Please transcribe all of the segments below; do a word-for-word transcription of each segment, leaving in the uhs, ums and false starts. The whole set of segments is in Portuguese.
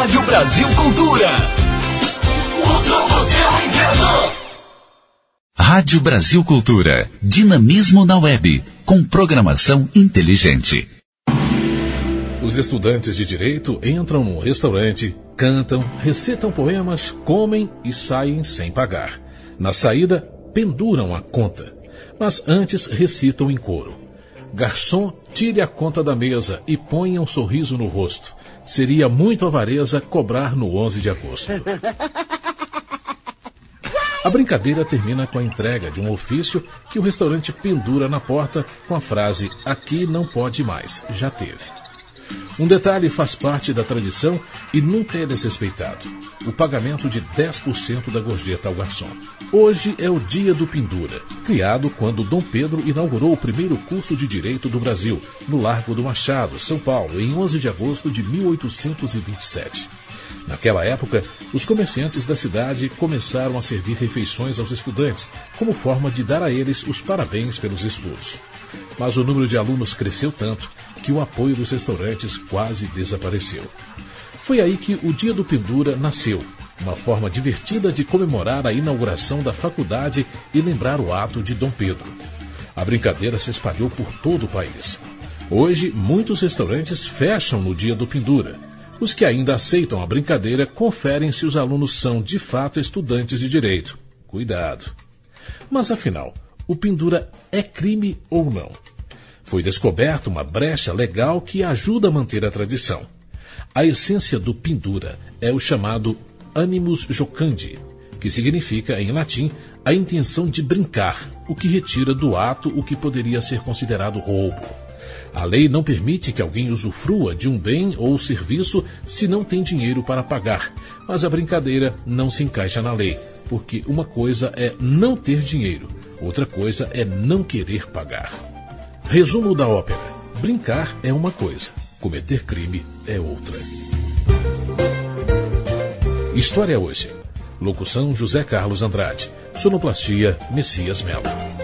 Rádio Brasil Cultura. O som do seu inverno. Rádio Brasil Cultura. Dinamismo na web. Com programação inteligente. Os estudantes de Direito entram num restaurante, cantam, recitam poemas, comem e saem sem pagar. Na saída, penduram a conta. Mas antes recitam em coro. Garçom, tire a conta da mesa e ponha um sorriso no rosto. Seria muito avareza cobrar no onze de agosto. A brincadeira termina com a entrega de um ofício que o restaurante pendura na porta com a frase: aqui não pode mais, já teve. Um detalhe faz parte da tradição e nunca é desrespeitado: o pagamento de dez por cento da gorjeta ao garçom. Hoje é o dia do pendura, criado quando Dom Pedro inaugurou o primeiro curso de Direito do Brasil, no Largo do Machado, São Paulo, em onze de agosto de mil oitocentos e vinte e sete. Naquela época, os comerciantes da cidade começaram a servir refeições aos estudantes, como forma de dar a eles os parabéns pelos estudos. Mas o número de alunos cresceu tanto que o apoio dos restaurantes quase desapareceu. Foi aí que o Dia do Pendura nasceu, uma forma divertida de comemorar a inauguração da faculdade e lembrar o ato de Dom Pedro. A brincadeira se espalhou por todo o país. Hoje, muitos restaurantes fecham no Dia do Pendura. Os que ainda aceitam a brincadeira conferem se os alunos são, de fato, estudantes de direito. Cuidado! Mas, afinal, o pendura é crime ou não? Foi descoberta uma brecha legal que ajuda a manter a tradição. A essência do pendura é o chamado animus jocandi, que significa, em latim, a intenção de brincar, o que retira do ato o que poderia ser considerado roubo. A lei não permite que alguém usufrua de um bem ou serviço se não tem dinheiro para pagar, mas a brincadeira não se encaixa na lei, porque uma coisa é não ter dinheiro, outra coisa é não querer pagar. Resumo da ópera: brincar é uma coisa, cometer crime é outra. História hoje. Locução: José Carlos Andrade. Sonoplastia: Messias Melo.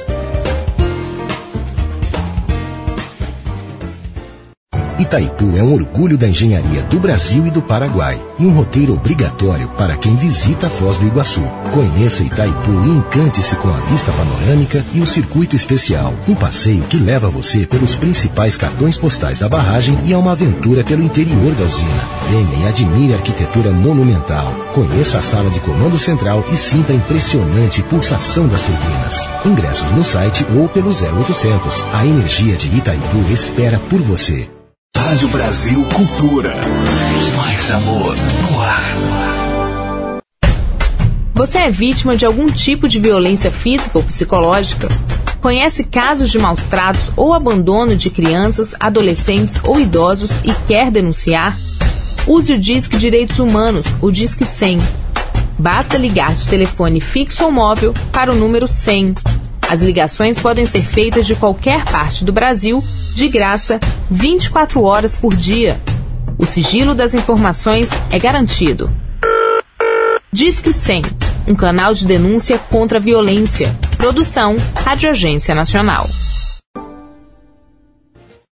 Itaipu é um orgulho da engenharia do Brasil e do Paraguai e um roteiro obrigatório para quem visita a Foz do Iguaçu. Conheça Itaipu e encante-se com a vista panorâmica e o circuito especial, um passeio que leva você pelos principais cartões postais da barragem e a uma aventura pelo interior da usina. Venha e admire a arquitetura monumental. Conheça a sala de comando central e sinta a impressionante pulsação das turbinas. Ingressos no site ou pelo zero oitocentos. A energia de Itaipu espera por você. Rádio Brasil Cultura. Mais amor no ar. Você é vítima de algum tipo de violência física ou psicológica? Conhece casos de maus tratos ou abandono de crianças, adolescentes ou idosos e quer denunciar? Use o Disque Direitos Humanos, o Disque cem. Basta ligar de telefone fixo ou móvel para o número cem. As ligações podem ser feitas de qualquer parte do Brasil, de graça, vinte e quatro horas por dia. O sigilo das informações é garantido. Disque cem, um canal de denúncia contra a violência. Produção, Rádio Agência Nacional.